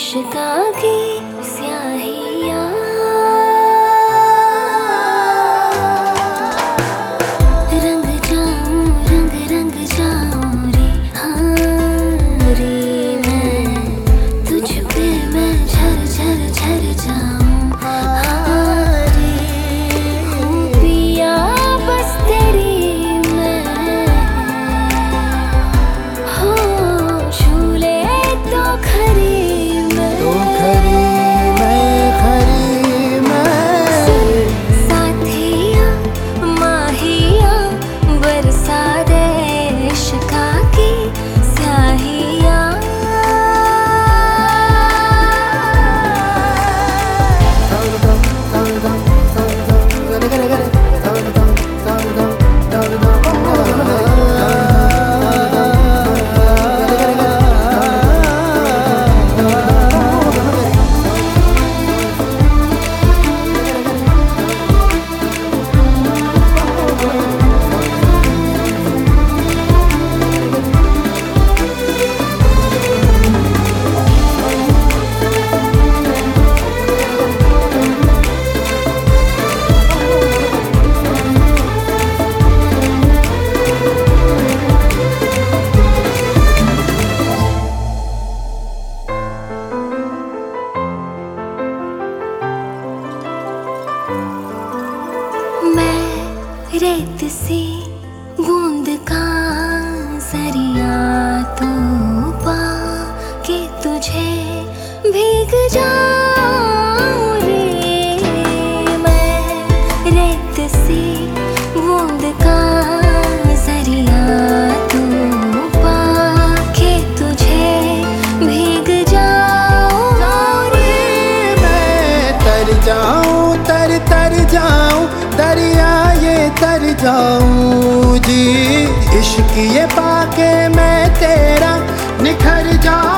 इश्क़ा की स्याहियाँ रंग जाऊं रंग रंग जाऊं रे हाँ रे मैं तुझ पे मैं झर झर झर जाऊं हाँ रे हूँ पिया बस तेरी मैं हो झूले तो खरी रेत सी बूंद का जरिया तो पा के तुझे भीग जाऊं रे मैं रेत सी बूंद का जरिया तो पा के तुझे भीग जाऊं रे मैं तर जाऊं तर जाऊं दरिया तर जाऊं जी इश्क ये पाके मैं तेरा निखर जाऊं।